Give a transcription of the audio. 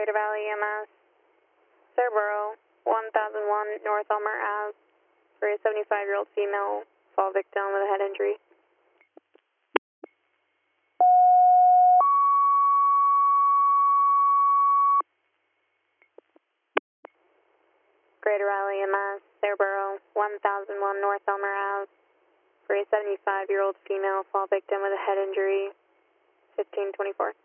Greater Valley EMS, Cerbero, 1001 North Elmer Ave, for a 75-year-old female fall victim with a head injury. Greater Valley EMS, Cerbero, 1001 North Elmer Ave, for a 75-year-old female fall victim with a head injury, 1524.